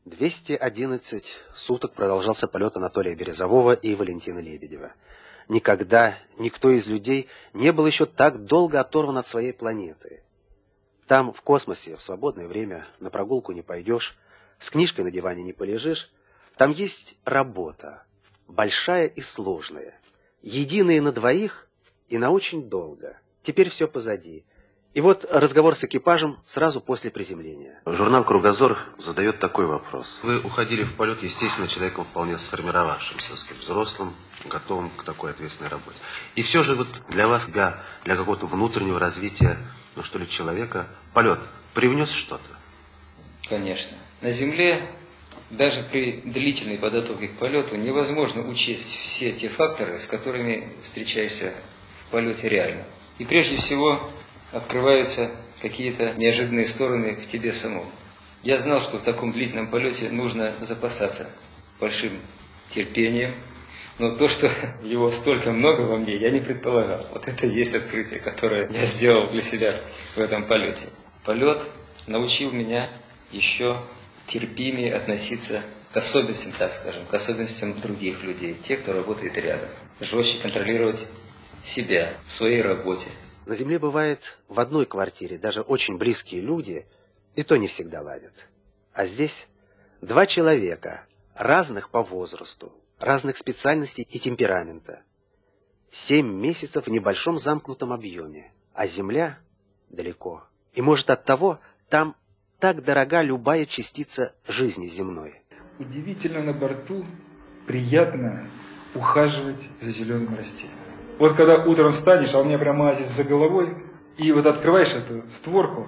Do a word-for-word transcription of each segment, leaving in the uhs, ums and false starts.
двести одиннадцать суток продолжался полет Анатолия Березового и Валентина Лебедева. Никогда никто из людей не был еще так долго оторван от своей планеты. Там, в космосе, в свободное время на прогулку не пойдешь, с книжкой на диване не полежишь. Там есть работа, большая и сложная, единая на двоих и на очень долго. Теперь все позади. И вот разговор с экипажем сразу после приземления. Журнал «Кругозор» задает такой вопрос. Вы уходили в полет, естественно, человеком вполне сформировавшимся, сказать, взрослым, готовым к такой ответственной работе. И все же вот для вас, для, для какого-то внутреннего развития, ну что ли, человека, полет привнес что-то? Конечно. На Земле даже при длительной подготовке к полету невозможно учесть все те факторы, с которыми встречаешься в полете реально. И прежде всего открываются какие-то неожиданные стороны в тебе самом. Я знал, что в таком длительном полете нужно запасаться большим терпением, но то, что его столько много во мне, я не предполагал. Вот это и есть открытие, которое я сделал для себя в этом полете. Полет научил меня еще терпимее относиться к особенностям, так скажем, к особенностям других людей, тех, кто работает рядом. Жестче контролировать себя в своей работе. На Земле бывает в одной квартире даже очень близкие люди, и то не всегда ладят. А здесь два человека, разных по возрасту, разных специальностей и темперамента. Семь месяцев в небольшом замкнутом объеме, а Земля далеко. И может оттого там так дорога любая частица жизни земной. Удивительно на борту приятно ухаживать за зеленым растением. Вот когда утром встанешь, а у меня прямо здесь за головой, и вот открываешь эту створку,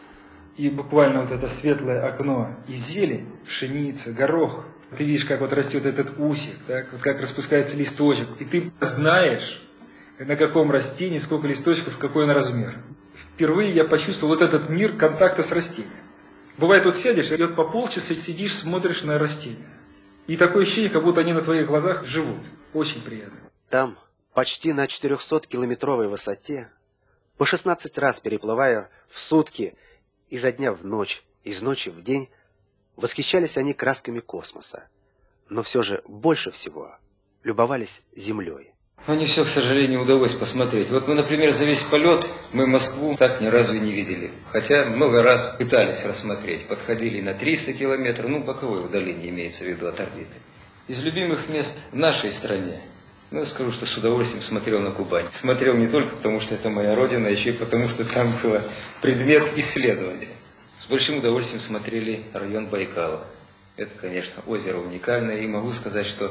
и буквально вот это светлое окно, и зелень, пшеница, горох. Ты видишь, как вот растет этот усик, так? Вот как распускается листочек, и ты знаешь, на каком растении, сколько листочков, какой он размер. Впервые я почувствовал вот этот мир контакта с растением. Бывает, вот сядешь, и вот по полчаса сидишь, смотришь на растения. И такое ощущение, как будто они на твоих глазах живут. Очень приятно. Там, почти на четырехсоткилометровой высоте, по шестнадцать раз переплывая в сутки, изо дня в ночь, из ночи в день, восхищались они красками космоса. Но все же больше всего любовались Землей. Но не все, к сожалению, удалось посмотреть. Вот мы, например, за весь полет мы Москву так ни разу и не видели. Хотя много раз пытались рассмотреть. Подходили на триста километров, ну, боковое удаление имеется в виду от орбиты. Из любимых мест в нашей стране, ну, я скажу, что с удовольствием смотрел на Кубань. Смотрел не только потому, что это моя родина, а еще и потому, что там был предмет исследования. С большим удовольствием смотрели район Байкала. Это, конечно, озеро уникальное. И могу сказать, что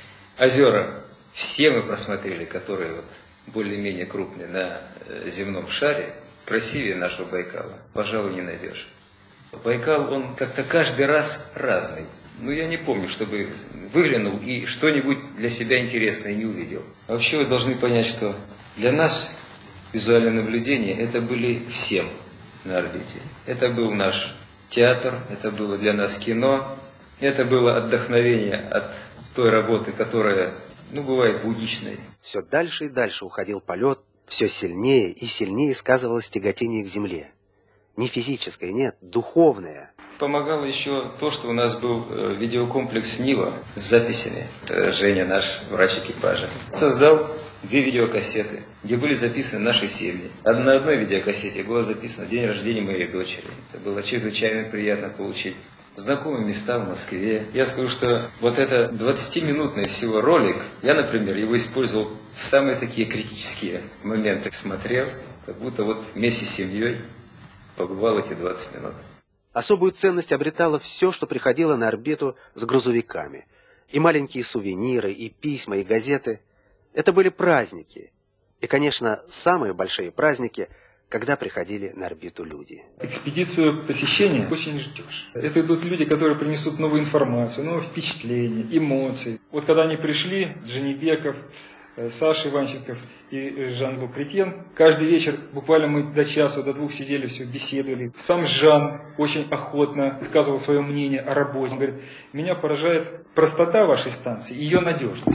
озера все мы просмотрели, которые вот более-менее крупные на земном шаре, красивее нашего Байкала, пожалуй, не найдешь. Байкал, он как-то каждый раз разный. Ну, я не помню, чтобы выглянул и что-нибудь для себя интересное не увидел. А вообще вы должны понять, что для нас визуальное наблюдение это были всем на орбите. Это был наш театр, это было для нас кино, это было отдохновение от той работы, которая, ну, бывает будничной. Все дальше и дальше уходил полет, все сильнее и сильнее сказывалось тяготение к Земле. Не физическое, нет, духовное. Помогало еще то, что у нас был видеокомплекс Нива с записями. Женя, наш врач экипажа, создал две видеокассеты, где были записаны наши семьи. На одной видеокассете было записано день рождения моей дочери. Это было чрезвычайно приятно получить. Знакомые места в Москве. Я скажу, что вот это двадцатиминутный всего ролик, я, например, его использовал в самые такие критические моменты. Смотрел, как будто вот вместе с семьей побывал эти двадцать минут. Особую ценность обретало все, что приходило на орбиту с грузовиками. И маленькие сувениры, и письма, и газеты. Это были праздники. И, конечно, самые большие праздники, когда приходили на орбиту люди. Экспедицию посещения очень ждешь. Это идут люди, которые принесут новую информацию, новые впечатления, эмоции. Вот когда они пришли, Джанибеков, Саша Иванченков и Жан-Лук Кретьен, каждый вечер, буквально мы до часу, до двух сидели, все, беседовали. Сам Жан очень охотно сказывал свое мнение о работе. Он говорит, меня поражает простота вашей станции, ее надежность.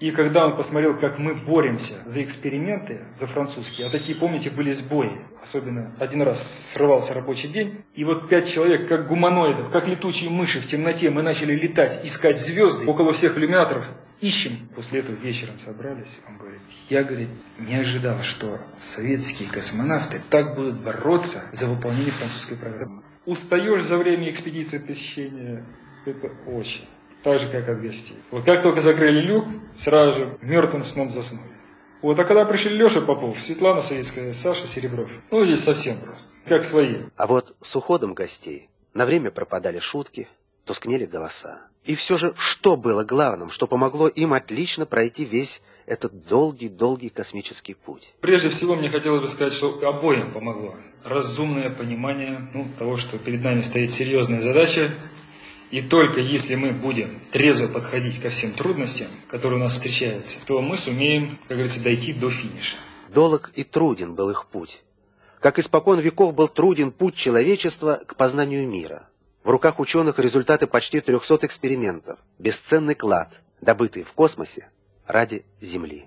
И когда он посмотрел, как мы боремся за эксперименты, за французские, а такие, помните, были сбои. Особенно один раз срывался рабочий день, и вот пять человек, как гуманоидов, как летучие мыши в темноте, мы начали летать, искать звезды около всех иллюминаторов. Ищем. После этого вечером собрались. Он говорит, я, говорит, не ожидал, что советские космонавты так будут бороться за выполнение французской программы. Устаешь за время экспедиции посещения, это очень. Так же, как от гостей. Вот как только закрыли люк, сразу же мертвым сном заснули. Вот, а когда пришли Леша Попов, Светлана Советская, Саша Серебров, ну, здесь совсем просто, как свои. А вот с уходом гостей на время пропадали шутки, тускнели голоса. И все же, что было главным, что помогло им отлично пройти весь этот долгий-долгий космический путь? Прежде всего, мне хотелось бы сказать, что обоим помогло. Разумное понимание ну, того, что перед нами стоит серьезная задача. И только если мы будем трезво подходить ко всем трудностям, которые у нас встречаются, то мы сумеем, как говорится, дойти до финиша. Долог и труден был их путь. Как испокон веков был труден путь человечества к познанию мира. В руках ученых результаты почти трехсот экспериментов, бесценный клад, добытый в космосе ради Земли.